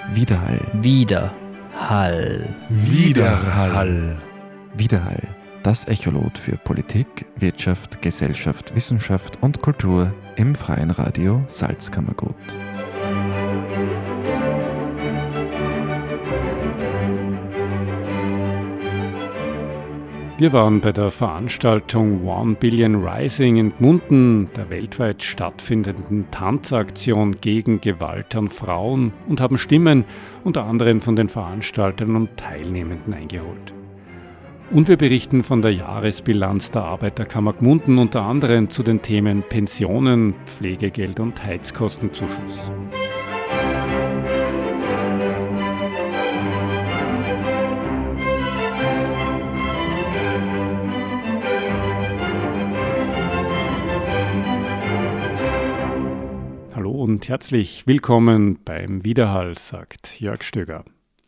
Widerhall. Widerhall. Widerhall. Widerhall. Das Echolot für Politik, Wirtschaft, Gesellschaft, Wissenschaft und Kultur im Freien Radio Salzkammergut. Wir waren bei der Veranstaltung One Billion Rising in Gmunden, der weltweit stattfindenden Tanzaktion gegen Gewalt an Frauen, und haben Stimmen unter anderem von den Veranstaltern und Teilnehmenden eingeholt. Und wir berichten von der Jahresbilanz der Arbeiterkammer Gmunden, unter anderem zu den Themen Pensionen, Pflegegeld und Heizkostenzuschuss. Hallo und herzlich willkommen beim Widerhall, sagt Jörg Stöger.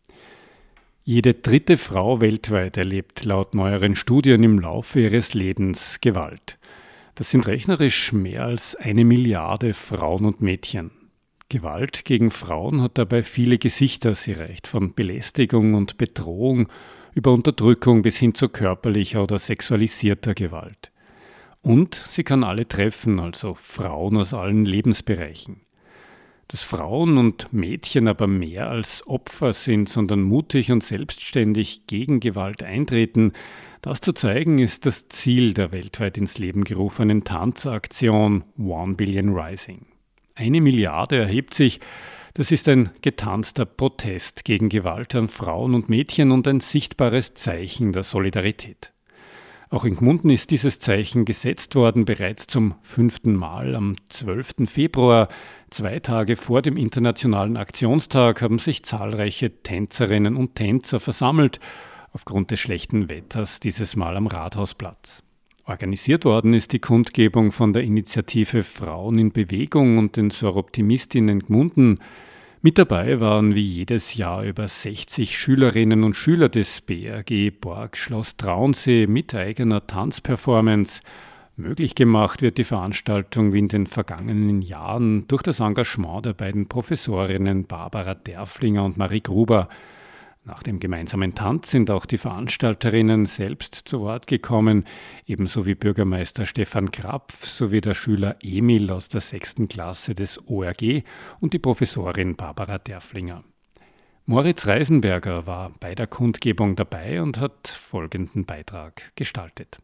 Jede dritte Frau weltweit erlebt laut neueren Studien im Laufe ihres Lebens Gewalt. Das sind rechnerisch mehr als 1 Milliarde Frauen und Mädchen. Gewalt gegen Frauen hat dabei viele Gesichter. Sie reicht von Belästigung und Bedrohung über Unterdrückung bis hin zu körperlicher oder sexualisierter Gewalt. Und sie kann alle treffen, also Frauen aus allen Lebensbereichen. Dass Frauen und Mädchen aber mehr als Opfer sind, sondern mutig und selbstständig gegen Gewalt eintreten, das zu zeigen, ist das Ziel der weltweit ins Leben gerufenen Tanzaktion One Billion Rising. 1 Milliarde erhebt sich, das ist ein getanzter Protest gegen Gewalt an Frauen und Mädchen und ein sichtbares Zeichen der Solidarität. Auch in Gmunden ist dieses Zeichen gesetzt worden, bereits zum 5. Mal am 12. Februar. 2 Tage vor dem Internationalen Aktionstag haben sich zahlreiche Tänzerinnen und Tänzer versammelt, aufgrund des schlechten Wetters dieses Mal am Rathausplatz. Organisiert worden ist die Kundgebung von der Initiative Frauen in Bewegung und den Soroptimistinnen Gmunden. Mit dabei waren wie jedes Jahr über 60 Schülerinnen und Schüler des BRG Borg Schloss Traunsee mit eigener Tanzperformance. Möglich gemacht wird die Veranstaltung wie in den vergangenen Jahren durch das Engagement der beiden Professorinnen Barbara Derflinger und Marie Gruber. Nach dem gemeinsamen Tanz sind auch die Veranstalterinnen selbst zu Wort gekommen, ebenso wie Bürgermeister Stefan Krapf sowie der Schüler Emil aus der 6. Klasse des ORG und die Professorin Barbara Derflinger. Moritz Reisenberger war bei der Kundgebung dabei und hat folgenden Beitrag gestaltet.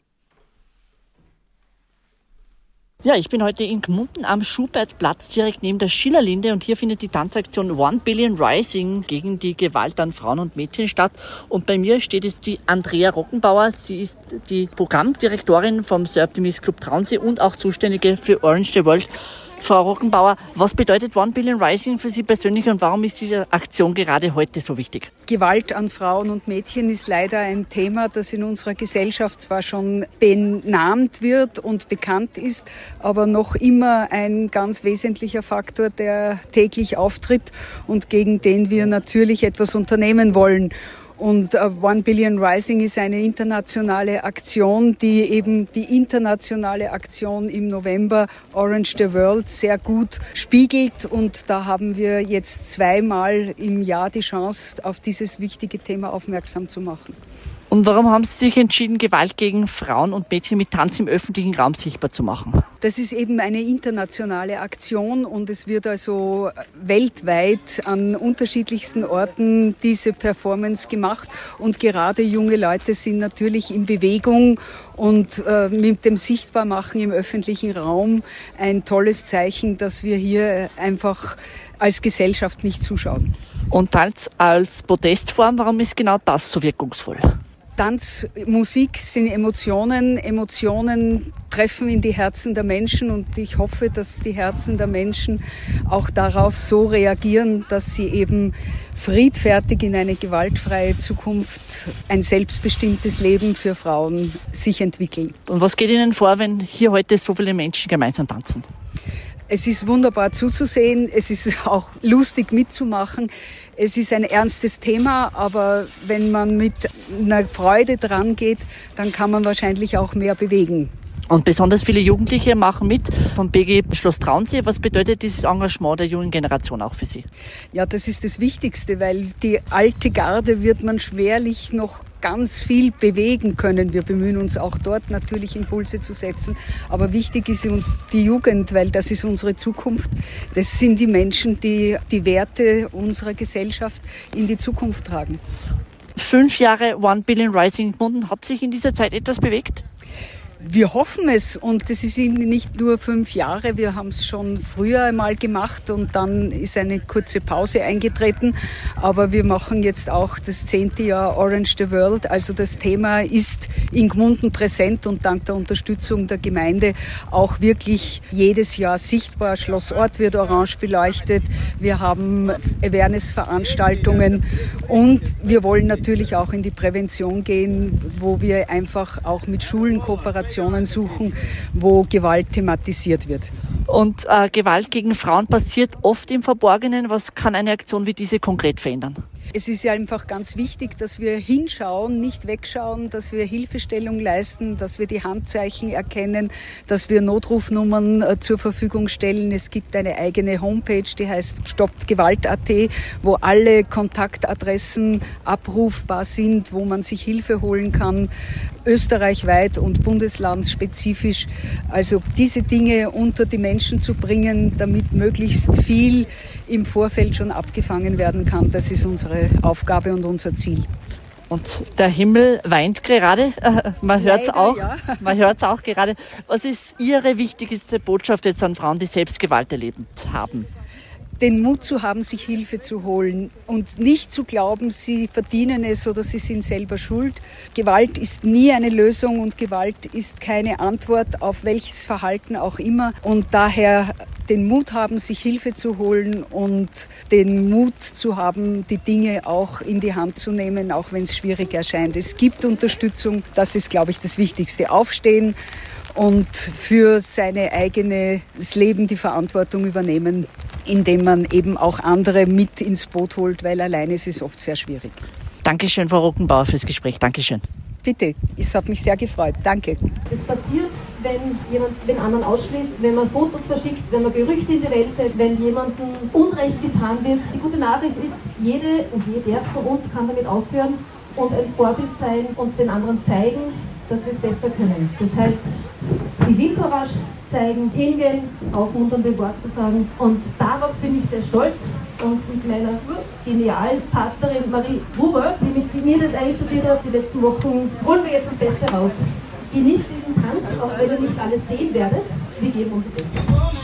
Ja, ich bin heute in Gmunden am Schubertplatz direkt neben der Schillerlinde und hier findet die Tanzaktion One Billion Rising gegen die Gewalt an Frauen und Mädchen statt. Und bei mir steht jetzt die Andrea Rockenbauer. Sie ist die Programmdirektorin vom Soroptimist Club Traunsee und auch Zuständige für Orange the World. Frau Rockenbauer, was bedeutet One Billion Rising für Sie persönlich und warum ist diese Aktion gerade heute so wichtig? Gewalt an Frauen und Mädchen ist leider ein Thema, das in unserer Gesellschaft zwar schon benannt wird und bekannt ist, aber noch immer ein ganz wesentlicher Faktor, der täglich auftritt und gegen den wir natürlich etwas unternehmen wollen. Und One Billion Rising ist eine internationale Aktion, die eben die internationale Aktion im November Orange the World sehr gut spiegelt. Und da haben wir jetzt 2-mal im Jahr die Chance, auf dieses wichtige Thema aufmerksam zu machen. Und warum haben Sie sich entschieden, Gewalt gegen Frauen und Mädchen mit Tanz im öffentlichen Raum sichtbar zu machen? Das ist eben eine internationale Aktion und es wird also weltweit an unterschiedlichsten Orten diese Performance gemacht. Und gerade junge Leute sind natürlich in Bewegung und mit dem Sichtbarmachen im öffentlichen Raum ein tolles Zeichen, dass wir hier einfach als Gesellschaft nicht zuschauen. Und Tanz als Protestform, warum ist genau das so wirkungsvoll? Tanz, Musik sind Emotionen. Emotionen treffen in die Herzen der Menschen und ich hoffe, dass die Herzen der Menschen auch darauf so reagieren, dass sie eben friedfertig in eine gewaltfreie Zukunft, ein selbstbestimmtes Leben für Frauen sich entwickeln. Und was geht Ihnen vor, wenn hier heute so viele Menschen gemeinsam tanzen? Es ist wunderbar zuzusehen, es ist auch lustig mitzumachen. Es ist ein ernstes Thema, aber wenn man mit einer Freude dran geht, dann kann man wahrscheinlich auch mehr bewegen. Und besonders viele Jugendliche machen mit vom BG Schloss Traunsee. Was bedeutet dieses Engagement der jungen Generation auch für Sie? Ja, das ist das Wichtigste, weil die alte Garde wird man schwerlich noch ganz viel bewegen können. Wir bemühen uns auch dort natürlich Impulse zu setzen. Aber wichtig ist uns die Jugend, weil das ist unsere Zukunft. Das sind die Menschen, die die Werte unserer Gesellschaft in die Zukunft tragen. 5 Jahre One Billion Rising Gmunden. Hat sich in dieser Zeit etwas bewegt? Wir hoffen es, und das ist nicht nur 5 Jahre, wir haben es schon früher einmal gemacht und dann ist eine kurze Pause eingetreten, aber wir machen jetzt auch das 10. Jahr Orange the World, also das Thema ist in Gmunden präsent und dank der Unterstützung der Gemeinde auch wirklich jedes Jahr sichtbar. Schlossort wird orange beleuchtet, wir haben Awareness-Veranstaltungen und wir wollen natürlich auch in die Prävention gehen, wo wir einfach auch mit Schulen kooperieren suchen, wo Gewalt thematisiert wird. Und Gewalt gegen Frauen passiert oft im Verborgenen. Was kann eine Aktion wie diese konkret verändern? Es ist ja einfach ganz wichtig, dass wir hinschauen, nicht wegschauen, dass wir Hilfestellung leisten, dass wir die Handzeichen erkennen, dass wir Notrufnummern zur Verfügung stellen. Es gibt eine eigene Homepage, die heißt stopptgewalt.at, wo alle Kontaktadressen abrufbar sind, wo man sich Hilfe holen kann, österreichweit und bundeslandsspezifisch. Also diese Dinge unter die Menschen zu bringen, damit möglichst viel im Vorfeld schon abgefangen werden kann, das ist unsere Aufgabe und unser Ziel. Und der Himmel weint gerade, man hört es auch, ja. Man hört's auch gerade. Was ist Ihre wichtigste Botschaft jetzt an Frauen, die selbst Gewalt erlebt haben? Den Mut zu haben, sich Hilfe zu holen und nicht zu glauben, sie verdienen es oder sie sind selber schuld. Gewalt ist nie eine Lösung und Gewalt ist keine Antwort auf welches Verhalten auch immer. Und daher den Mut haben, sich Hilfe zu holen und den Mut zu haben, die Dinge auch in die Hand zu nehmen, auch wenn es schwierig erscheint. Es gibt Unterstützung, das ist, glaube ich, das Wichtigste. Aufstehen und für sein eigenes Leben die Verantwortung übernehmen, indem man eben auch andere mit ins Boot holt, weil alleine ist es oft sehr schwierig. Dankeschön, Frau Ruckenbauer, fürs Gespräch. Dankeschön. Bitte, es hat mich sehr gefreut. Danke. Es passiert, wenn jemand den anderen ausschließt, wenn man Fotos verschickt, wenn man Gerüchte in die Welt setzt, wenn jemandem Unrecht getan wird. Die gute Nachricht ist, jede und jeder von uns kann damit aufhören und ein Vorbild sein und den anderen zeigen, dass wir es besser können. Das heißt, Zivilcourage zeigen, hingehen, aufmunternde Worte sagen. Und darauf bin ich sehr stolz. Und mit meiner genialen Partnerin Marie Huber, die mit mir das eigentlich studiert hat, die letzten Wochen, holen wir jetzt das Beste raus. Genießt diesen Tanz, auch wenn ihr nicht alles sehen werdet. Wir geben unser Bestes.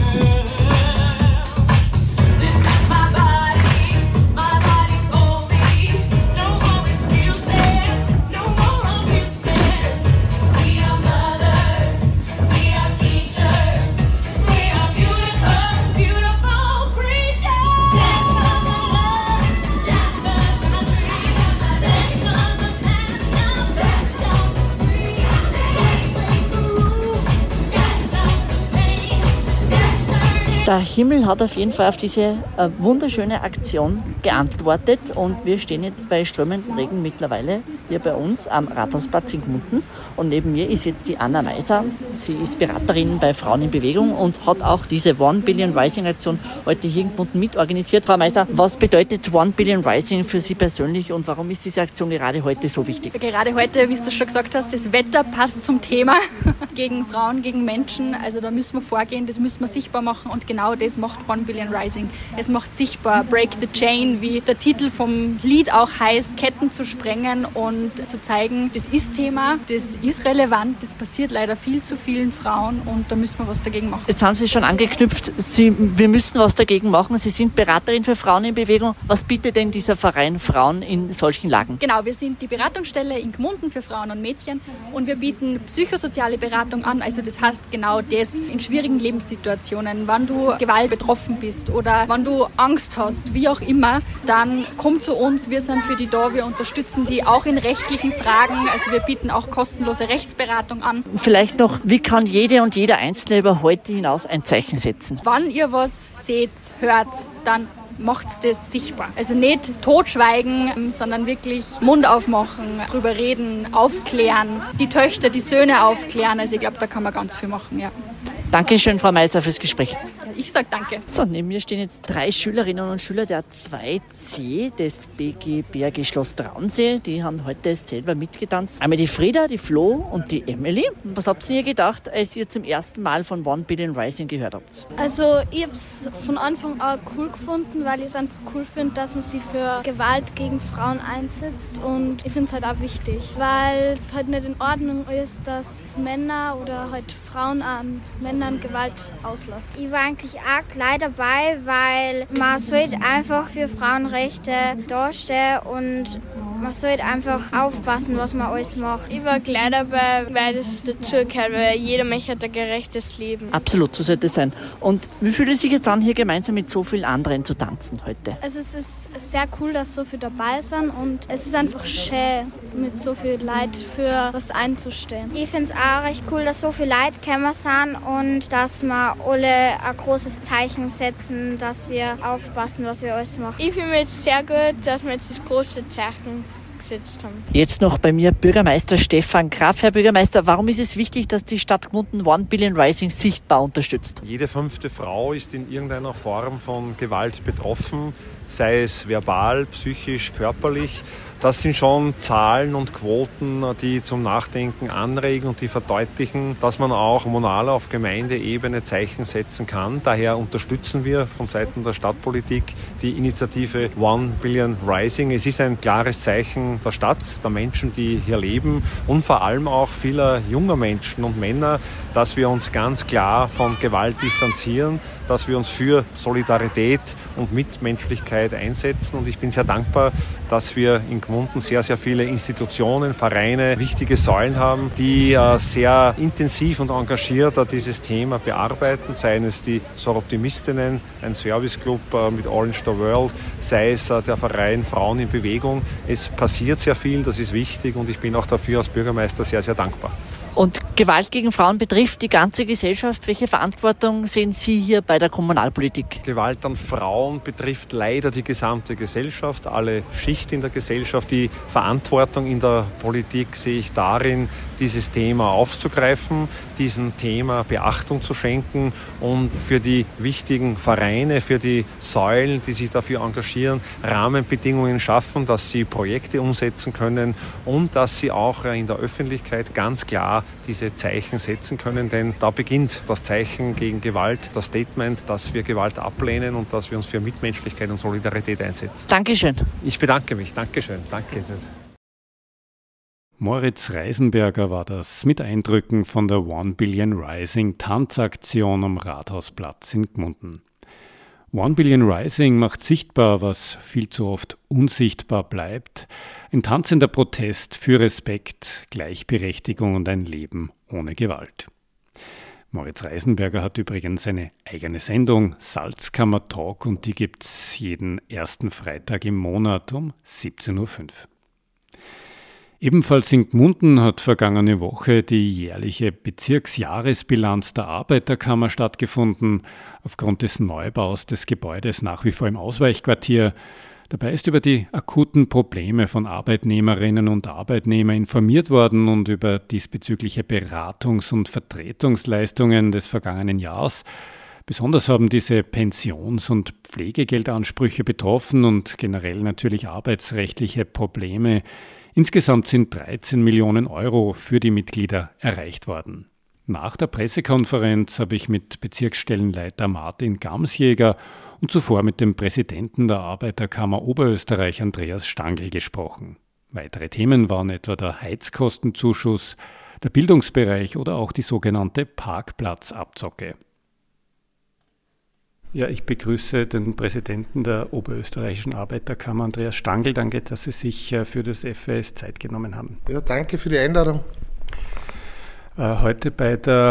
Der Himmel hat auf jeden Fall auf diese wunderschöne Aktion geantwortet und wir stehen jetzt bei strömendem Regen mittlerweile hier bei uns am Rathausplatz in Gmunden und neben mir ist jetzt die Anna Meiser. Sie ist Beraterin bei Frauen in Bewegung und hat auch diese One Billion Rising Aktion heute hier in Gmunden mitorganisiert. Frau Meiser, was bedeutet One Billion Rising für Sie persönlich und warum ist diese Aktion gerade heute so wichtig? Gerade heute, wie du schon gesagt hast, das Wetter passt zum Thema gegen Frauen, gegen Menschen. Also da müssen wir vorgehen, das müssen wir sichtbar machen und genau das macht One Billion Rising. Es macht sichtbar, Break the Chain, wie der Titel vom Lied auch heißt, Ketten zu sprengen und zu zeigen, das ist Thema, das ist relevant, das passiert leider viel zu vielen Frauen und da müssen wir was dagegen machen. Jetzt haben Sie schon angeknüpft, wir müssen was dagegen machen. Sie sind Beraterin für Frauen in Bewegung. Was bietet denn dieser Verein Frauen in solchen Lagen? Genau, wir sind die Beratungsstelle in Gmunden für Frauen und Mädchen und wir bieten psychosoziale Beratung an, also das heißt genau das in schwierigen Lebenssituationen, wenn du Gewalt betroffen bist oder wenn du Angst hast, wie auch immer, dann komm zu uns, wir sind für die da, wir unterstützen die auch in rechtlichen Fragen, also wir bieten auch kostenlose Rechtsberatung an. Vielleicht noch, wie kann jede und jeder Einzelne über heute hinaus ein Zeichen setzen? Wenn ihr was seht, hört, dann macht das sichtbar. Also nicht totschweigen, sondern wirklich Mund aufmachen, drüber reden, aufklären, die Töchter, die Söhne aufklären. Also ich glaube, da kann man ganz viel machen, ja. Dankeschön, Frau Meiser, fürs Gespräch. Ich sage danke. So, neben mir stehen jetzt 3 Schülerinnen und Schüler der 2C des BG BRG Schloss Traunsee. Die haben heute selber mitgetanzt. Einmal die Frieda, die Flo und die Emily. Was habt ihr gedacht, als ihr zum ersten Mal von One Billion Rising gehört habt? Also ich habe es von Anfang an cool gefunden, weil ich es einfach cool finde, dass man sich für Gewalt gegen Frauen einsetzt. Und ich finde es halt auch wichtig, weil es halt nicht in Ordnung ist, dass Männer oder halt Frauen an Männern Gewalt auslassen. Ich war eigentlich auch gleich dabei, weil man sollte einfach für Frauenrechte dastehen und man sollte einfach aufpassen, was man alles macht. Ich war gleich dabei, weil das dazugehört, weil jeder Mensch hat ein gerechtes Leben. Absolut, so sollte es sein. Und wie fühlt es sich jetzt an, hier gemeinsam mit so vielen anderen zu tanzen heute? Also es ist sehr cool, dass so viele dabei sind und es ist einfach schön, mit so viel Leuten für was einzustehen. Ich finde es auch recht cool, dass so viele Leute gekommen sind und dass wir alle ein großes Zeichen setzen, dass wir aufpassen, was wir alles machen. Ich finde mir jetzt sehr gut, dass wir jetzt das große Zeichen gesetzt haben. Jetzt noch bei mir Bürgermeister Stefan Graf. Herr Bürgermeister, warum ist es wichtig, dass die Stadt Gmunden One Billion Rising sichtbar unterstützt? Jede 5. Frau ist in irgendeiner Form von Gewalt betroffen, sei es verbal, psychisch, körperlich. Das sind schon Zahlen und Quoten, die zum Nachdenken anregen und die verdeutlichen, dass man auch kommunal auf Gemeindeebene Zeichen setzen kann. Daher unterstützen wir von Seiten der Stadtpolitik die Initiative One Billion Rising. Es ist ein klares Zeichen der Stadt, der Menschen, die hier leben und vor allem auch vieler junger Menschen und Männer, dass wir uns ganz klar von Gewalt distanzieren, dass wir uns für Solidarität und Mitmenschlichkeit einsetzen. Und ich bin sehr dankbar, dass wir in Gmunden sehr, sehr viele Institutionen, Vereine, wichtige Säulen haben, die sehr intensiv und engagiert dieses Thema bearbeiten, seien es die Soroptimistinnen, ein Serviceclub mit Orange the World, sei es der Verein Frauen in Bewegung. Es passiert sehr viel, das ist wichtig und ich bin auch dafür als Bürgermeister sehr, sehr dankbar. Und Gewalt gegen Frauen betrifft die ganze Gesellschaft. Welche Verantwortung sehen Sie hier bei der Kommunalpolitik? Gewalt an Frauen betrifft leider die gesamte Gesellschaft, alle Schichten in der Gesellschaft. Die Verantwortung in der Politik sehe ich darin, dieses Thema aufzugreifen, diesem Thema Beachtung zu schenken und für die wichtigen Vereine, für die Säulen, die sich dafür engagieren, Rahmenbedingungen schaffen, dass sie Projekte umsetzen können und dass sie auch in der Öffentlichkeit ganz klar diese Zeichen setzen können, denn da beginnt das Zeichen gegen Gewalt, das Statement, dass wir Gewalt ablehnen und dass wir uns für Mitmenschlichkeit und Solidarität einsetzen. Dankeschön. Ich bedanke mich. Dankeschön. Danke. Moritz Reisenberger war das mit Eindrücken von der One Billion Rising Tanzaktion am Rathausplatz in Gmunden. One Billion Rising macht sichtbar, was viel zu oft unsichtbar bleibt. Ein tanzender Protest für Respekt, Gleichberechtigung und ein Leben ohne Gewalt. Moritz Reisenberger hat übrigens eine eigene Sendung, Salzkammer Talk, und die gibt's jeden ersten Freitag im Monat um 17.05 Uhr. Ebenfalls in Gmunden hat vergangene Woche die jährliche Bezirksjahresbilanz der Arbeiterkammer stattgefunden, aufgrund des Neubaus des Gebäudes nach wie vor im Ausweichquartier. Dabei ist über die akuten Probleme von Arbeitnehmerinnen und Arbeitnehmern informiert worden und über diesbezügliche Beratungs- und Vertretungsleistungen des vergangenen Jahres. Besonders haben diese Pensions- und Pflegegeldansprüche betroffen und generell natürlich arbeitsrechtliche Probleme. Insgesamt sind 13 Millionen Euro für die Mitglieder erreicht worden. Nach der Pressekonferenz habe ich mit Bezirksstellenleiter Martin Gamsjäger und zuvor mit dem Präsidenten der Arbeiterkammer Oberösterreich Andreas Stangl gesprochen. Weitere Themen waren etwa der Heizkostenzuschuss, der Bildungsbereich oder auch die sogenannte Parkplatzabzocke. Ja, ich begrüße den Präsidenten der Oberösterreichischen Arbeiterkammer, Andreas Stangl. Danke, dass Sie sich für das FAS Zeit genommen haben. Ja, danke für die Einladung. Heute bei der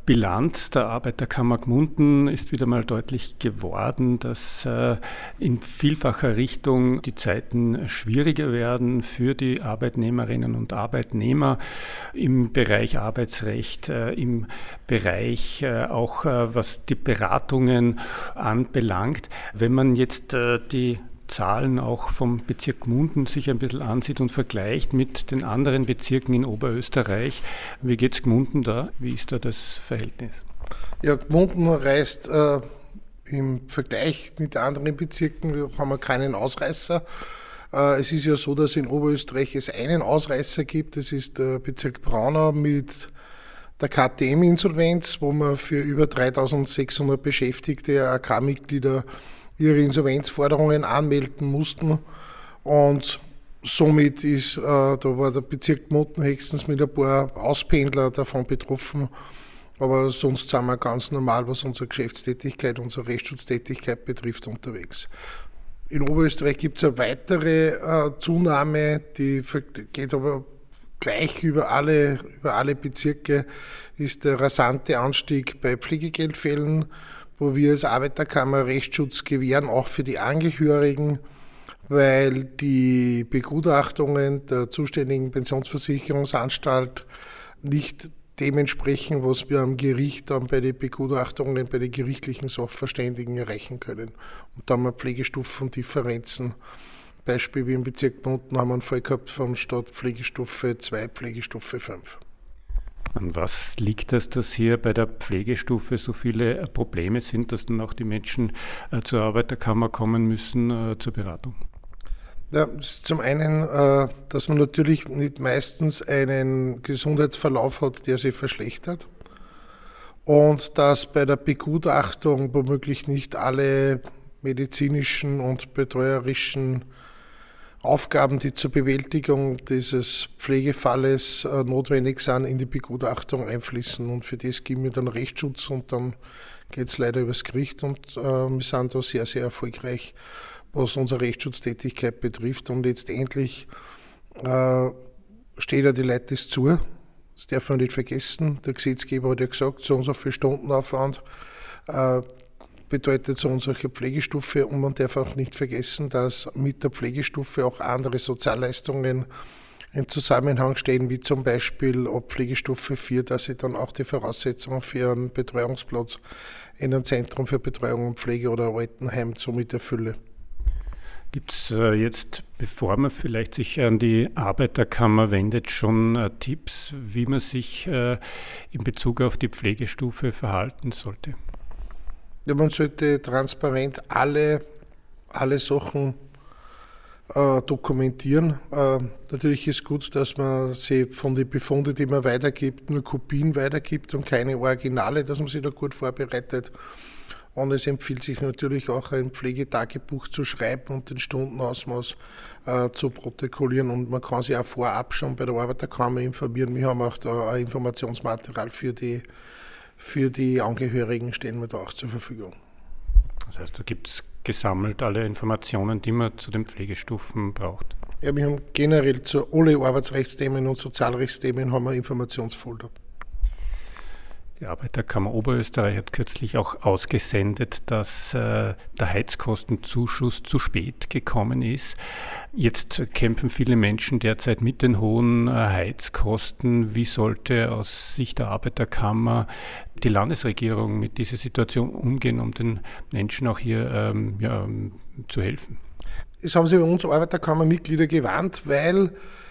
Bilanz der Arbeiterkammer Gmunden ist wieder mal deutlich geworden, dass in vielfacher Richtung die Zeiten schwieriger werden für die Arbeitnehmerinnen und Arbeitnehmer im Bereich Arbeitsrecht, im Bereich auch was die Beratungen anbelangt. Wenn man jetzt die Zahlen auch vom Bezirk Gmunden sich ein bisschen ansieht und vergleicht mit den anderen Bezirken in Oberösterreich. Wie geht es Gmunden da? Wie ist da das Verhältnis? Ja, Gmunden reist im Vergleich mit anderen Bezirken, haben wir keinen Ausreißer. Es ist ja so, dass in Oberösterreich es einen Ausreißer gibt, das ist der Bezirk Braunau mit der KTM-Insolvenz, wo man für über 3600 beschäftigte AK-Mitglieder ihre Insolvenzforderungen anmelden mussten, und somit ist, da war der Bezirk Gmunden höchstens mit ein paar Auspendler davon betroffen, aber sonst sind wir ganz normal, was unsere Geschäftstätigkeit, unsere Rechtsschutztätigkeit betrifft, unterwegs. In Oberösterreich gibt es eine weitere Zunahme, die geht aber gleich über alle Bezirke, ist der rasante Anstieg bei Pflegegeldfällen, wo wir als Arbeiterkammer Rechtsschutz gewähren, auch für die Angehörigen, weil die Begutachtungen der zuständigen Pensionsversicherungsanstalt nicht dementsprechend, was wir am Gericht dann bei den Begutachtungen, bei den gerichtlichen Sachverständigen erreichen können. Und da haben wir Pflegestufendifferenzen. Beispiel wie im Bezirk Gmunden haben wir einen Fall gehabt von statt Pflegestufe 2, Pflegestufe 5. An was liegt das, dass hier bei der Pflegestufe so viele Probleme sind, dass dann auch die Menschen zur Arbeiterkammer kommen müssen zur Beratung? Ja, das ist zum einen, dass man natürlich nicht meistens einen Gesundheitsverlauf hat, der sich verschlechtert, und dass bei der Begutachtung womöglich nicht alle medizinischen und betreuerischen Aufgaben, die zur Bewältigung dieses Pflegefalles notwendig sind, in die Begutachtung einfließen. Und für das geben wir dann Rechtsschutz, und dann geht es leider übers Gericht, und wir sind da sehr, sehr erfolgreich, was unsere Rechtsschutztätigkeit betrifft. Und letztendlich steht ja die Leute das zu. Das darf man nicht vergessen. Der Gesetzgeber hat ja gesagt, so und so viel Stundenaufwand bedeutet so und solche Pflegestufe, und man darf auch nicht vergessen, dass mit der Pflegestufe auch andere Sozialleistungen im Zusammenhang stehen, wie zum Beispiel ab Pflegestufe 4, dass ich dann auch die Voraussetzungen für einen Betreuungsplatz in einem Zentrum für Betreuung und Pflege oder Altenheim somit erfülle. Gibt es jetzt, bevor man vielleicht sich an die Arbeiterkammer wendet, schon Tipps, wie man sich in Bezug auf die Pflegestufe verhalten sollte? Ja, man sollte transparent alle Sachen dokumentieren. Natürlich ist gut, dass man sie von den Befunden, die man weitergibt, nur Kopien weitergibt und keine Originale, dass man sich da gut vorbereitet. Und es empfiehlt sich natürlich auch, ein Pflegetagebuch zu schreiben und den Stundenausmaß zu protokollieren. Und man kann sich auch vorab schon bei der Arbeiterkammer informieren. Wir haben auch da ein Informationsmaterial für die Angehörigen, stehen wir da auch zur Verfügung. Das heißt, da gibt es gesammelt alle Informationen, die man zu den Pflegestufen braucht? Ja, wir haben generell zu alle Arbeitsrechtsthemen und Sozialrechtsthemen haben wir Informationsfolder. Die Arbeiterkammer Oberösterreich hat kürzlich auch ausgesendet, dass der Heizkostenzuschuss zu spät gekommen ist. Jetzt kämpfen viele Menschen derzeit mit den hohen Heizkosten. Wie sollte aus Sicht der Arbeiterkammer die Landesregierung mit dieser Situation umgehen, um den Menschen auch hier zu helfen? Das haben sich bei uns Arbeiterkammermitglieder gewarnt, weil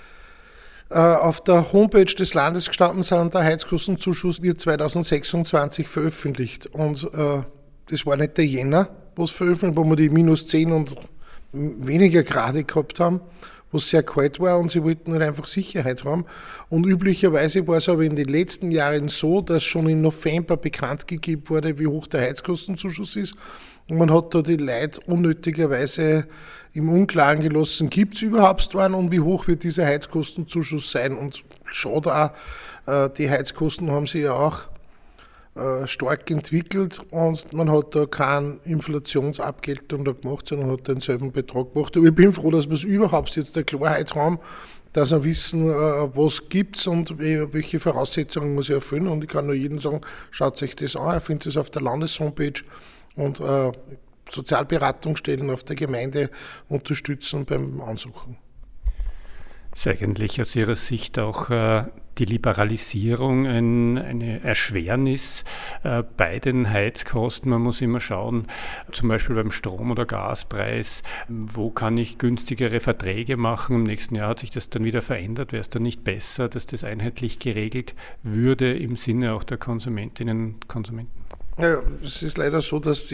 auf der Homepage des Landes gestanden sind, der Heizkostenzuschuss wird 2026 veröffentlicht. Und das war nicht der Jänner, wo es veröffentlicht, wo wir die -10 und weniger Grade gehabt haben, wo es sehr kalt war, und sie wollten halt einfach Sicherheit haben. Und üblicherweise war es aber in den letzten Jahren so, dass schon im November bekannt gegeben wurde, wie hoch der Heizkostenzuschuss ist. Und man hat da die Leute unnötigerweise im Unklaren gelassen, gibt es überhaupt einen und wie hoch wird dieser Heizkostenzuschuss sein. Und schade auch, die Heizkosten haben sich ja auch stark entwickelt und man hat da keine Inflationsabgeltung da gemacht, sondern hat denselben Betrag gemacht. Aber ich bin froh, dass wir es überhaupt jetzt eine Klarheit haben, dass wir wissen, was gibt es und welche Voraussetzungen muss ich erfüllen. Und ich kann nur jedem sagen, schaut euch das an, ihr findet es auf der Landeshomepage und Sozialberatungsstellen auf der Gemeinde unterstützen beim Ansuchen. Ist eigentlich aus Ihrer Sicht auch die Liberalisierung eine Erschwernis bei den Heizkosten? Man muss immer schauen, zum Beispiel beim Strom- oder Gaspreis, wo kann ich günstigere Verträge machen? Im nächsten Jahr hat sich das dann wieder verändert. Wäre es dann nicht besser, dass das einheitlich geregelt würde im Sinne auch der Konsumentinnen und Konsumenten? Ja, es ist leider so, dass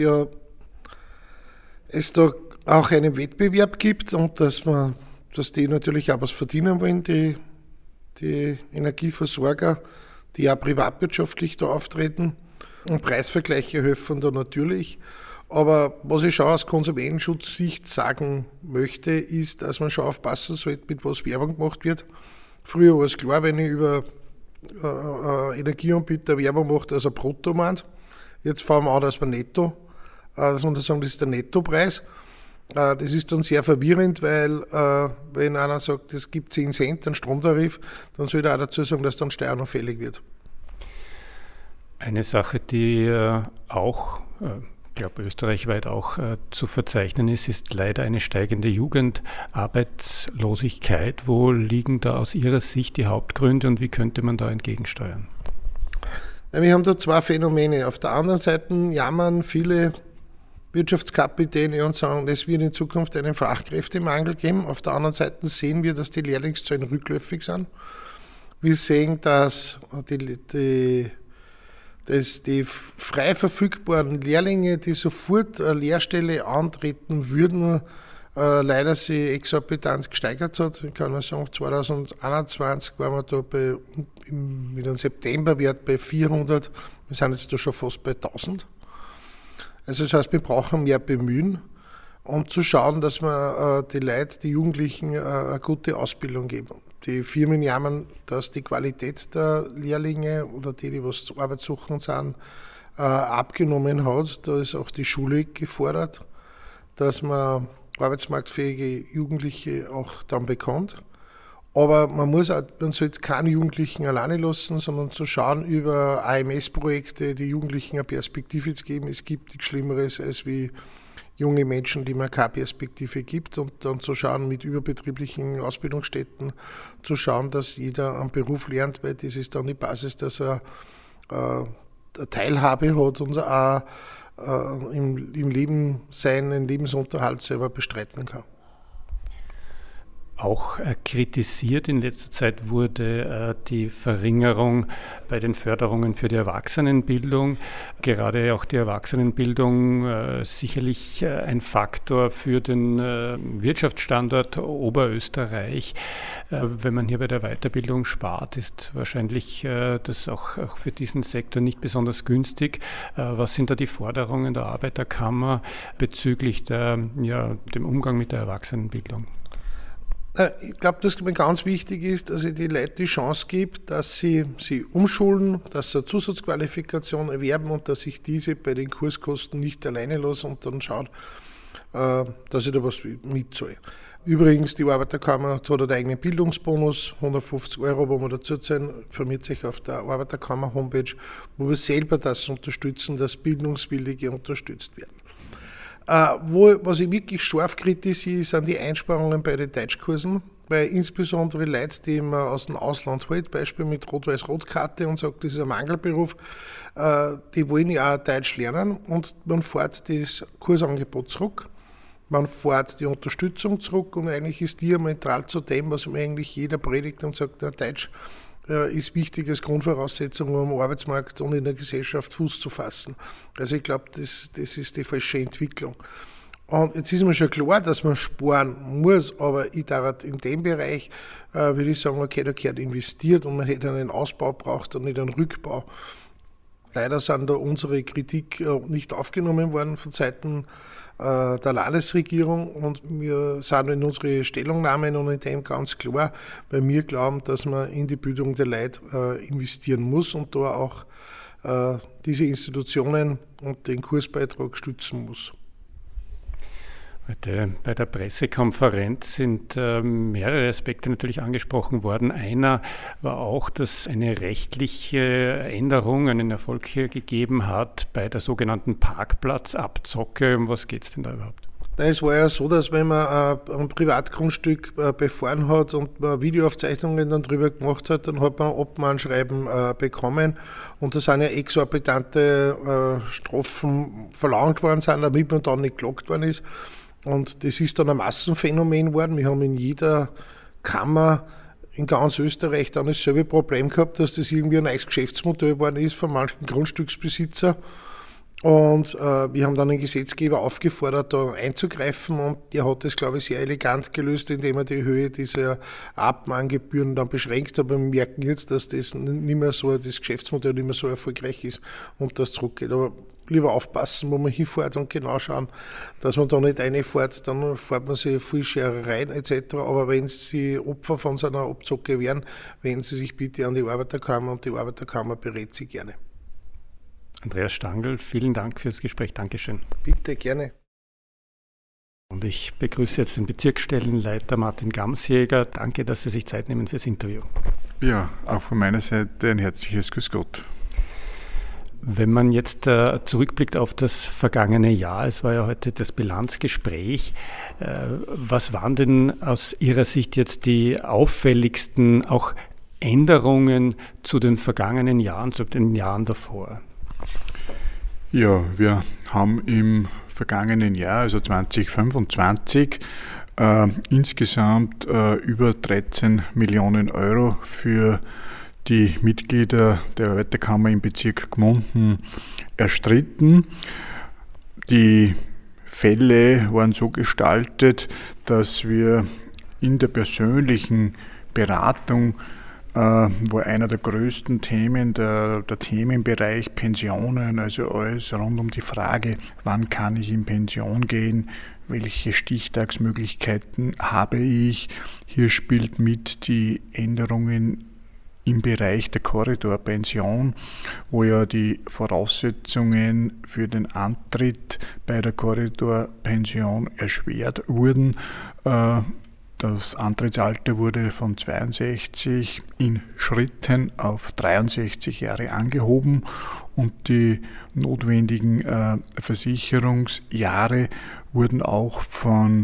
es da auch einen Wettbewerb gibt und dass die natürlich auch was verdienen wollen, die Energieversorger, die auch privatwirtschaftlich da auftreten. Und Preisvergleiche helfen da natürlich. Aber was ich schon aus Konsumentenschutzsicht sagen möchte, ist, dass man schon aufpassen sollte, mit was Werbung gemacht wird. Früher war es klar, wenn ich über Energieanbieter Werbung mache, dass er brutto meint. Jetzt fangen wir an, dass wir netto, dass man sagen, das ist der Nettopreis. Das ist dann sehr verwirrend, weil wenn einer sagt, es gibt 10 Cent an Stromtarif, dann soll er auch dazu sagen, dass dann Steuer noch fällig wird. Eine Sache, die auch, ich glaube österreichweit auch zu verzeichnen ist leider eine steigende Jugendarbeitslosigkeit. Wo liegen da aus Ihrer Sicht die Hauptgründe und wie könnte man da entgegensteuern? Wir haben da zwei Phänomene. Auf der anderen Seite jammern viele Wirtschaftskapitäne und sagen, es wird in Zukunft einen Fachkräftemangel geben. Auf der anderen Seite sehen wir, dass die Lehrlingszahlen rückläufig sind. Wir sehen, dass die frei verfügbaren Lehrlinge, die sofort eine Lehrstelle antreten würden, leider sich exorbitant gesteigert hat. Ich kann nur sagen, 2021 waren wir da mit einem Septemberwert bei 400. Wir sind jetzt da schon fast bei 1000. Also das heißt, wir brauchen mehr Bemühen, um zu schauen, dass wir die Leute, die Jugendlichen, eine gute Ausbildung geben. Die Firmen jammern, dass die Qualität der Lehrlinge oder die was zur Arbeit suchen sind, abgenommen hat. Da ist auch die Schule gefordert, dass man arbeitsmarktfähige Jugendliche auch dann bekommt. Aber man sollte keine Jugendlichen alleine lassen, sondern zu schauen über AMS-Projekte, die Jugendlichen eine Perspektive zu geben. Es gibt nichts Schlimmeres als wie junge Menschen, die man keine Perspektive gibt, und dann zu schauen mit überbetrieblichen Ausbildungsstätten, zu schauen, dass jeder einen Beruf lernt, weil das ist dann die Basis, dass er eine Teilhabe hat und auch im Leben seinen Lebensunterhalt selber bestreiten kann. Auch kritisiert in letzter Zeit wurde die Verringerung bei den Förderungen für die Erwachsenenbildung. Gerade auch die Erwachsenenbildung sicherlich ein Faktor für den Wirtschaftsstandort Oberösterreich. Wenn man hier bei der Weiterbildung spart, ist wahrscheinlich das auch für diesen Sektor nicht besonders günstig. Was sind da die Forderungen der Arbeiterkammer bezüglich dem Umgang mit der Erwachsenenbildung? Ich glaube, dass ganz wichtig ist, dass ich die Leute die Chance gebe, dass sie umschulen, dass sie eine Zusatzqualifikation erwerben und dass ich diese bei den Kurskosten nicht alleine lasse und dann schaut, dass ich da was mitzahle. Übrigens, die Arbeiterkammer hat einen eigenen Bildungsbonus, 150 €, wo man dazu zahlen, informiert sich auf der Arbeiterkammer-Homepage, wo wir selber das unterstützen, dass Bildungswillige unterstützt werden. Was ich wirklich scharf kritisiere, sind die Einsparungen bei den Deutschkursen, weil insbesondere Leute, die man aus dem Ausland holt, Beispiel mit Rot-Weiß-Rot-Karte und sagt, das ist ein Mangelberuf, die wollen ja auch Deutsch lernen und man fährt das Kursangebot zurück, man fährt die Unterstützung zurück und eigentlich ist diametral zu dem, was eigentlich jeder predigt und sagt, Deutsch ist wichtig als Grundvoraussetzung, um am Arbeitsmarkt und in der Gesellschaft Fuß zu fassen. Also ich glaube, das ist die falsche Entwicklung. Und jetzt ist mir schon klar, dass man sparen muss, aber ich darf in dem Bereich, würde ich sagen, okay, da gehört investiert und man hätte einen Ausbau braucht und nicht einen Rückbau. Leider sind da unsere Kritik nicht aufgenommen worden von Seiten der Landesregierung und wir sind in unsere Stellungnahmen und in dem ganz klar, weil wir glauben, dass man in die Bildung der Leute investieren muss und da auch diese Institutionen und den Kursbeitrag stützen muss. Heute bei der Pressekonferenz sind mehrere Aspekte natürlich angesprochen worden. Einer war auch, dass eine rechtliche Änderung einen Erfolg hier gegeben hat bei der sogenannten Parkplatzabzocke. Um was geht es denn da überhaupt? Es war ja so, dass wenn man ein Privatgrundstück befahren hat und man Videoaufzeichnungen dann drüber gemacht hat, dann hat man ein Abmahnschreiben bekommen und da sind ja exorbitante Strafen verlangt worden, damit man dann nicht geklagt worden ist. Und das ist dann ein Massenphänomen geworden. Wir haben in jeder Kammer in ganz Österreich dann dasselbe Problem gehabt, dass das irgendwie ein neues Geschäftsmodell geworden ist von manchen Grundstücksbesitzer. Und wir haben dann den Gesetzgeber aufgefordert, da einzugreifen und der hat das, glaube ich, sehr elegant gelöst, indem er die Höhe dieser Abmahngebühren dann beschränkt hat. Aber wir merken jetzt, dass das nicht mehr so, das Geschäftsmodell nicht mehr so erfolgreich ist und das zurückgeht. Aber lieber aufpassen, wo man hinfährt und genau schauen, dass man da nicht reinfährt, dann fährt man sich viel Scherereien etc. Aber wenn Sie Opfer von so einer Abzocke wären, wenden Sie sich bitte an die Arbeiterkammer und die Arbeiterkammer berät Sie gerne. Andreas Stangl, vielen Dank fürs Gespräch. Dankeschön. Bitte, gerne. Und ich begrüße jetzt den Bezirksstellenleiter Martin Gamsjäger. Danke, dass Sie sich Zeit nehmen fürs Interview. Ja, auch von meiner Seite ein herzliches Grüß Gott. Wenn man jetzt zurückblickt auf das vergangene Jahr, es war ja heute das Bilanzgespräch, was waren denn aus Ihrer Sicht jetzt die auffälligsten auch Änderungen zu den vergangenen Jahren, zu den Jahren davor? Ja, wir haben im vergangenen Jahr, also 2025, insgesamt über 13 Millionen Euro für die Mitglieder der Arbeiterkammer im Bezirk Gmunden erstritten. Die Fälle waren so gestaltet, dass wir in der persönlichen Beratung war einer der größten Themen der Themenbereich Pensionen, also alles rund um die Frage, wann kann ich in Pension gehen, welche Stichtagsmöglichkeiten habe ich. Hier spielt mit die Änderungen im Bereich der Korridorpension, wo ja die Voraussetzungen für den Antritt bei der Korridorpension erschwert wurden. Das Antrittsalter wurde von 62 in Schritten auf 63 Jahre angehoben und die notwendigen Versicherungsjahre wurden auch von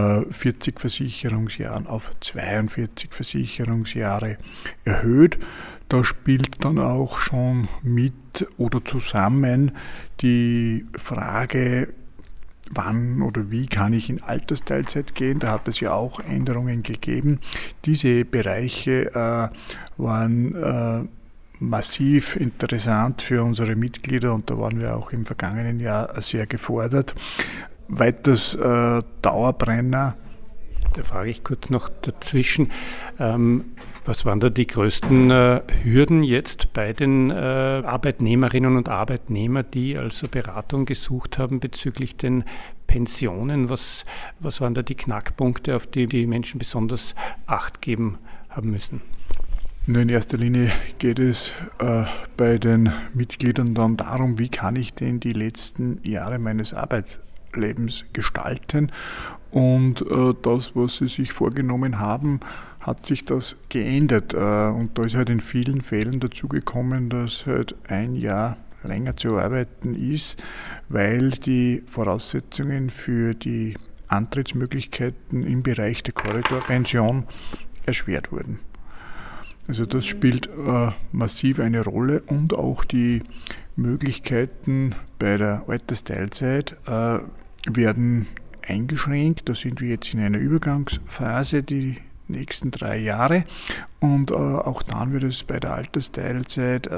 40 Versicherungsjahren auf 42 Versicherungsjahre erhöht. Da spielt dann auch schon mit oder zusammen die Frage, wann oder wie kann ich in Altersteilzeit gehen? Da hat es ja auch Änderungen gegeben. Diese Bereiche waren massiv interessant für unsere Mitglieder und da waren wir auch im vergangenen Jahr sehr gefordert. Weiters Dauerbrenner. Da frage ich kurz noch dazwischen. Was waren da die größten Hürden jetzt bei den Arbeitnehmerinnen und Arbeitnehmern, die also Beratung gesucht haben bezüglich den Pensionen? Was waren da die Knackpunkte, auf die die Menschen besonders Acht geben haben müssen? In erster Linie geht es bei den Mitgliedern dann darum, wie kann ich denn die letzten Jahre meines Arbeitslebens gestalten. Und das, was sie sich vorgenommen haben, hat sich das geändert. Und da ist halt in vielen Fällen dazu gekommen, dass halt ein Jahr länger zu arbeiten ist, weil die Voraussetzungen für die Antrittsmöglichkeiten im Bereich der Korridorpension erschwert wurden. Also das spielt massiv eine Rolle und auch die Möglichkeiten bei der Altersteilzeit werden eingeschränkt. Da sind wir jetzt in einer Übergangsphase, die nächsten 3 Jahre. Und auch dann wird es bei der Altersteilzeit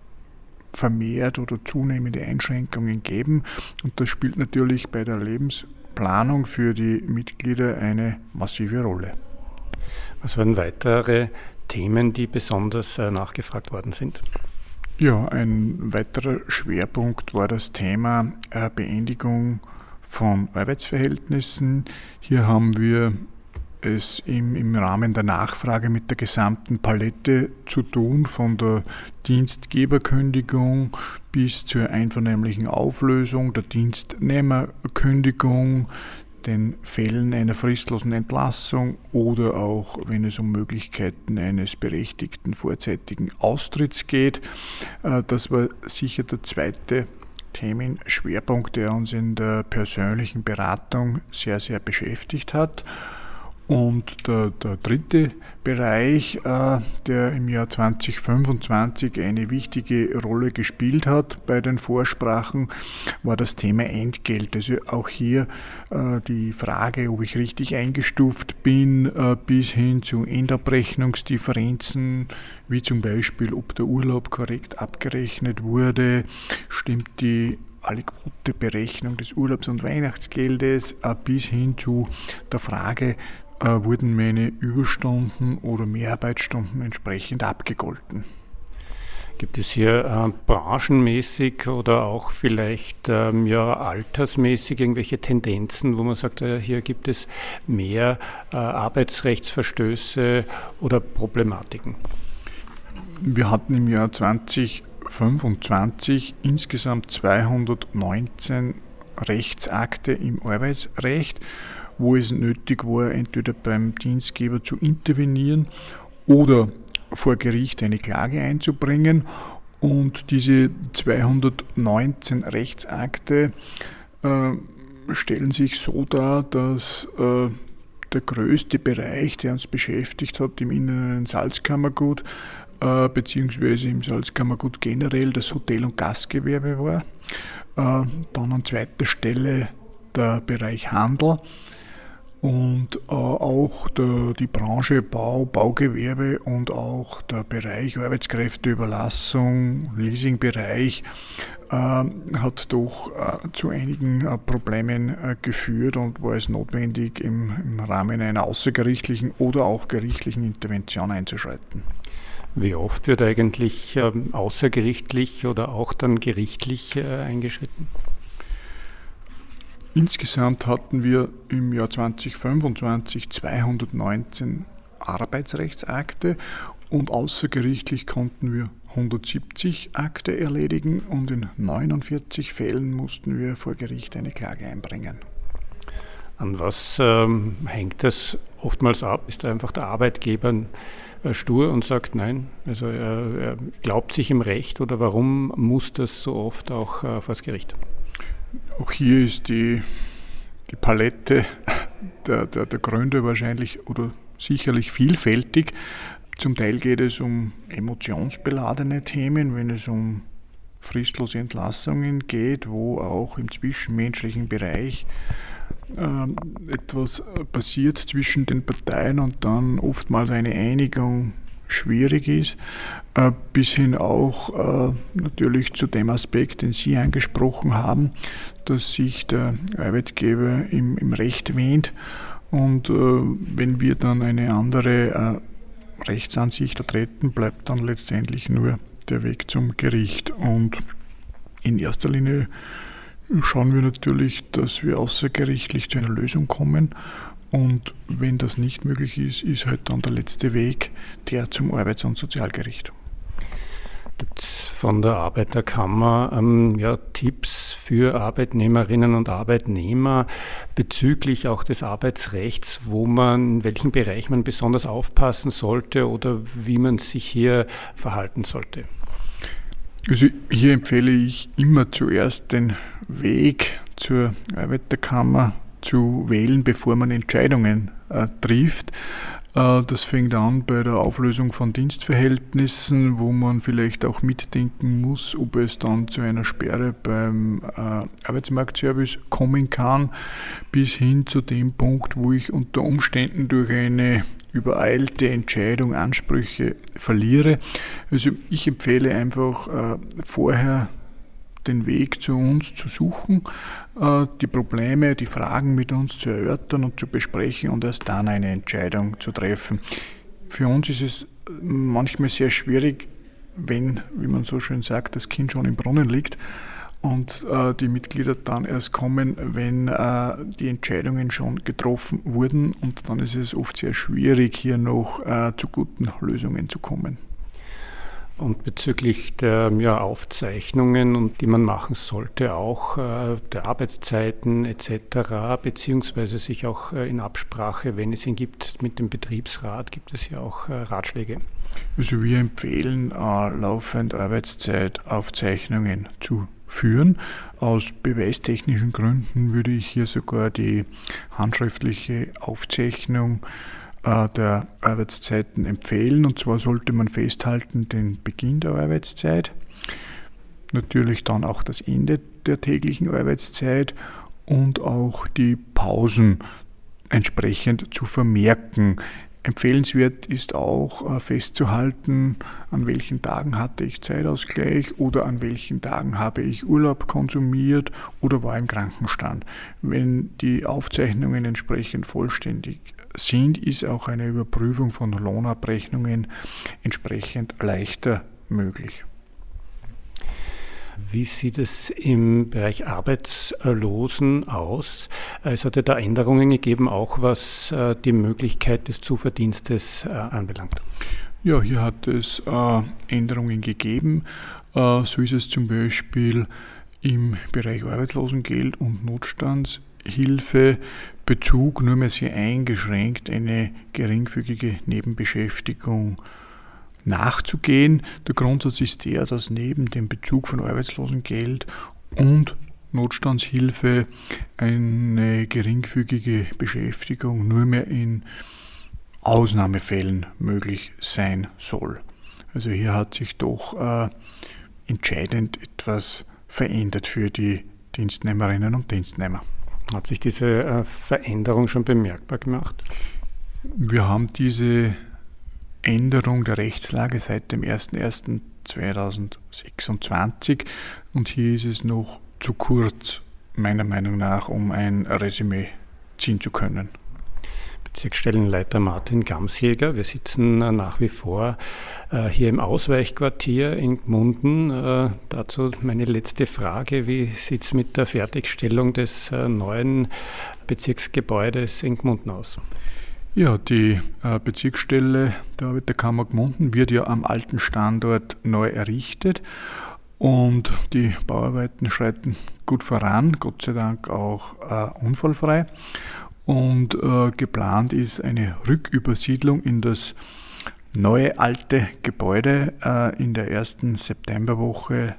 vermehrt oder zunehmende Einschränkungen geben. Und das spielt natürlich bei der Lebensplanung für die Mitglieder eine massive Rolle. Was waren weitere Themen, die besonders nachgefragt worden sind? Ja, ein weiterer Schwerpunkt war das Thema Beendigung von Arbeitsverhältnissen. Hier haben wir es im Rahmen der Nachfrage mit der gesamten Palette zu tun, von der Dienstgeberkündigung bis zur einvernehmlichen Auflösung, der Dienstnehmerkündigung, den Fällen einer fristlosen Entlassung oder auch, wenn es um Möglichkeiten eines berechtigten vorzeitigen Austritts geht. Das war sicher der zweite Themenschwerpunkt, der uns in der persönlichen Beratung sehr, sehr beschäftigt hat. Und der dritte Bereich, der im Jahr 2025 eine wichtige Rolle gespielt hat bei den Vorsprachen, war das Thema Entgelt. Also auch hier die Frage, ob ich richtig eingestuft bin, bis hin zu Endabrechnungsdifferenzen, wie zum Beispiel, ob der Urlaub korrekt abgerechnet wurde, stimmt die Aliquote-Berechnung des Urlaubs- und Weihnachtsgeldes, bis hin zu der Frage, wurden meine Überstunden oder Mehrarbeitsstunden entsprechend abgegolten. Gibt es hier branchenmäßig oder auch vielleicht altersmäßig irgendwelche Tendenzen, wo man sagt, hier gibt es mehr Arbeitsrechtsverstöße oder Problematiken? Wir hatten im Jahr 2025 insgesamt 219 Rechtsakte im Arbeitsrecht, wo es nötig war, entweder beim Dienstgeber zu intervenieren oder vor Gericht eine Klage einzubringen. Und diese 219 Rechtsakte stellen sich so dar, dass der größte Bereich, der uns beschäftigt hat, im inneren Salzkammergut beziehungsweise im Salzkammergut generell das Hotel- und Gastgewerbe war. Dann an zweiter Stelle der Bereich Handel. Und auch die Branche Baugewerbe und auch der Bereich Arbeitskräfteüberlassung, Leasingbereich hat doch zu einigen Problemen geführt und war es notwendig, im Rahmen einer außergerichtlichen oder auch gerichtlichen Intervention einzuschreiten. Wie oft wird eigentlich außergerichtlich oder auch dann gerichtlich eingeschritten? Insgesamt hatten wir im Jahr 2025 219 Arbeitsrechtsakte und außergerichtlich konnten wir 170 Akte erledigen und in 49 Fällen mussten wir vor Gericht eine Klage einbringen. An was hängt das oftmals ab? Ist einfach der Arbeitgeber stur und sagt nein? Also er glaubt sich im Recht oder warum muss das so oft auch vor das Gericht? Auch hier ist die Palette der Gründe wahrscheinlich oder sicherlich vielfältig. Zum Teil geht es um emotionsbeladene Themen, wenn es um fristlose Entlassungen geht, wo auch im zwischenmenschlichen Bereich etwas passiert zwischen den Parteien und dann oftmals eine Einigung schwierig ist, bis hin auch natürlich zu dem Aspekt, den Sie angesprochen haben, dass sich der Arbeitgeber im Recht wähnt und wenn wir dann eine andere Rechtsansicht vertreten, bleibt dann letztendlich nur der Weg zum Gericht. Und in erster Linie schauen wir natürlich, dass wir außergerichtlich zu einer Lösung kommen. Und wenn das nicht möglich ist, ist halt dann der letzte Weg der zum Arbeits- und Sozialgericht. Gibt es von der Arbeiterkammer Tipps für Arbeitnehmerinnen und Arbeitnehmer bezüglich auch des Arbeitsrechts, in welchem Bereich man besonders aufpassen sollte oder wie man sich hier verhalten sollte? Also hier empfehle ich immer zuerst den Weg zur Arbeiterkammer zu wählen, bevor man Entscheidungen trifft. Das fängt an bei der Auflösung von Dienstverhältnissen, wo man vielleicht auch mitdenken muss, ob es dann zu einer Sperre beim Arbeitsmarktservice kommen kann, bis hin zu dem Punkt, wo ich unter Umständen durch eine übereilte Entscheidung Ansprüche verliere. Also ich empfehle einfach vorher den Weg zu uns zu suchen, die Probleme, die Fragen mit uns zu erörtern und zu besprechen und erst dann eine Entscheidung zu treffen. Für uns ist es manchmal sehr schwierig, wenn, wie man so schön sagt, das Kind schon im Brunnen liegt. und die Mitglieder dann erst kommen, wenn die Entscheidungen schon getroffen wurden, und dann ist es oft sehr schwierig, hier noch zu guten Lösungen zu kommen. Und bezüglich der Aufzeichnungen, und die man machen sollte, auch der Arbeitszeiten etc., beziehungsweise sich auch in Absprache, wenn es ihn gibt, mit dem Betriebsrat, gibt es ja auch Ratschläge. Also wir empfehlen, laufend Arbeitszeitaufzeichnungen zu führen. Aus beweistechnischen Gründen würde ich hier sogar die handschriftliche Aufzeichnung der Arbeitszeiten empfehlen. Und zwar sollte man festhalten den Beginn der Arbeitszeit, natürlich dann auch das Ende der täglichen Arbeitszeit und auch die Pausen entsprechend zu vermerken. Empfehlenswert ist auch festzuhalten, an welchen Tagen hatte ich Zeitausgleich oder an welchen Tagen habe ich Urlaub konsumiert oder war im Krankenstand. Wenn die Aufzeichnungen entsprechend vollständig sind, ist auch eine Überprüfung von Lohnabrechnungen entsprechend leichter möglich. Wie sieht es im Bereich Arbeitslosen aus? Es hat ja da Änderungen gegeben, auch was die Möglichkeit des Zuverdienstes anbelangt. Ja, hier hat es Änderungen gegeben. So ist es zum Beispiel im Bereich Arbeitslosengeld und Notstandshilfe Bezug nur mehr sehr eingeschränkt eine geringfügige Nebenbeschäftigung nachzugehen. Der Grundsatz ist der, dass neben dem Bezug von Arbeitslosengeld und Notstandshilfe eine geringfügige Beschäftigung nur mehr in Ausnahmefällen möglich sein soll. Also hier hat sich doch entscheidend etwas verändert für die Dienstnehmerinnen und Dienstnehmer. Hat sich diese Veränderung schon bemerkbar gemacht? Wir haben diese Änderung der Rechtslage seit dem 01.01.2026 und hier ist es noch zu kurz, meiner Meinung nach, um ein Resümee ziehen zu können. Bezirksstellenleiter Martin Gamsjäger, wir sitzen nach wie vor hier im Ausweichquartier in Gmunden. Dazu meine letzte Frage, wie sieht es mit der Fertigstellung des neuen Bezirksgebäudes in Gmunden aus? Ja, die Bezirksstelle der Arbeiterkammer Gmunden wird ja am alten Standort neu errichtet und die Bauarbeiten schreiten gut voran, Gott sei Dank auch unfallfrei. Und geplant ist eine Rückübersiedlung in das neue alte Gebäude in der ersten Septemberwoche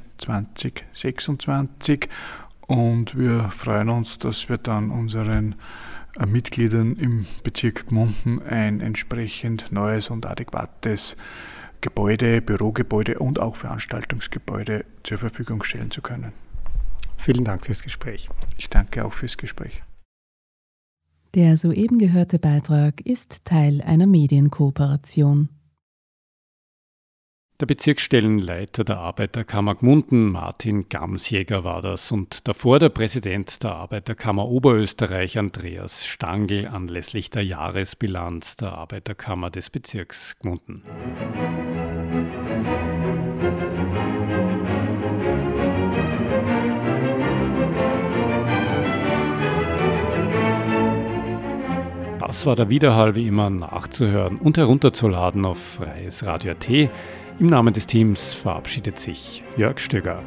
2026 und wir freuen uns, dass wir dann unseren Mitgliedern im Bezirk Gmunden ein entsprechend neues und adäquates Gebäude, Bürogebäude und auch Veranstaltungsgebäude zur Verfügung stellen zu können. Vielen Dank fürs Gespräch. Ich danke auch fürs Gespräch. Der soeben gehörte Beitrag ist Teil einer Medienkooperation. Der Bezirksstellenleiter der Arbeiterkammer Gmunden, Martin Gamsjäger, war das, und davor der Präsident der Arbeiterkammer Oberösterreich, Andreas Stangl, anlässlich der Jahresbilanz der Arbeiterkammer des Bezirks Gmunden. Das war der Widerhall, wie immer nachzuhören und herunterzuladen auf Freies Radio.at. Im Namen des Teams verabschiedet sich Jörg Stöger.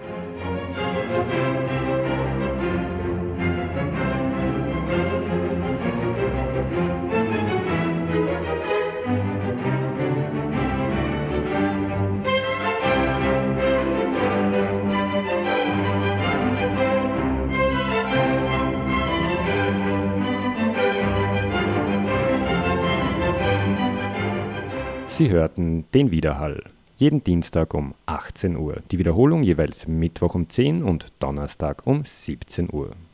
Sie hörten den Widerhall. Jeden Dienstag um 18 Uhr. Die Wiederholung jeweils Mittwoch um 10 und Donnerstag um 17 Uhr.